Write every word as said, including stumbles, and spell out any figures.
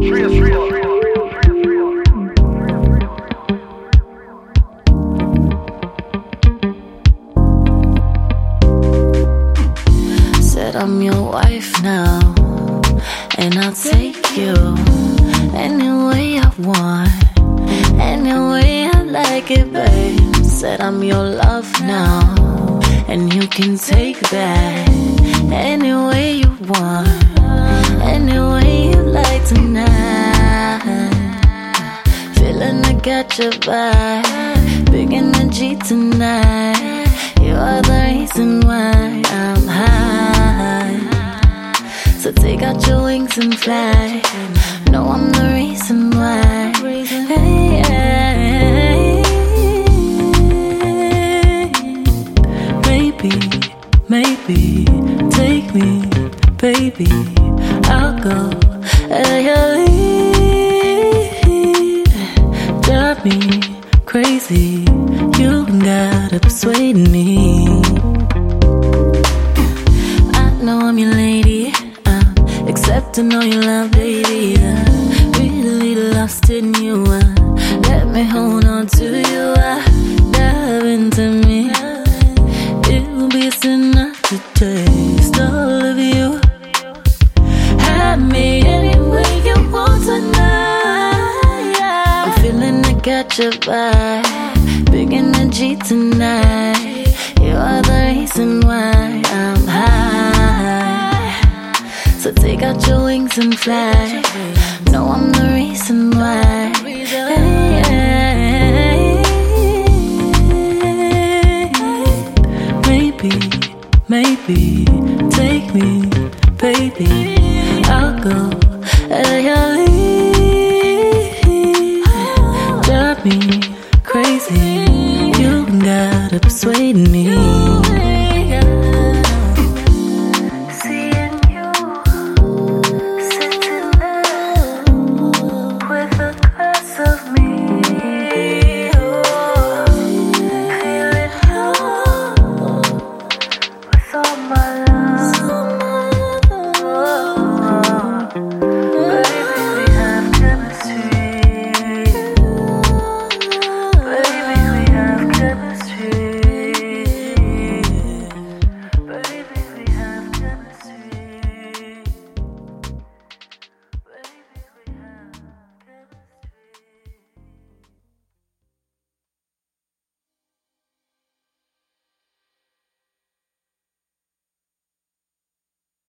Said I'm your wife now, and I'll take you any way I want, any way I like it, babe. Said I'm your love now, and you can take that any way you want, any way you like tonight. Feeling I got your vibe, big energy tonight. You are the reason why I'm high. So take out your wings and fly. No, I'm the reason why. Hey, hey, maybe, maybe take me, baby. I'll go at your lead. Drive me crazy. You gotta persuade me. I know I'm your lady. I'm accepting all your love, baby. I'm really lost in you. Uh, let me hold on to you. Uh, dive into me. It'll be enough to taste all of you. Have me any way you want tonight. I'm feeling I got your vibe, big energy tonight. You are the reason why I'm high. So take out your wings and fly. No, I'm the reason why. Hey, hey, maybe, maybe take me, baby. I'll go at your lead. Drive me crazy. You gotta persuade me.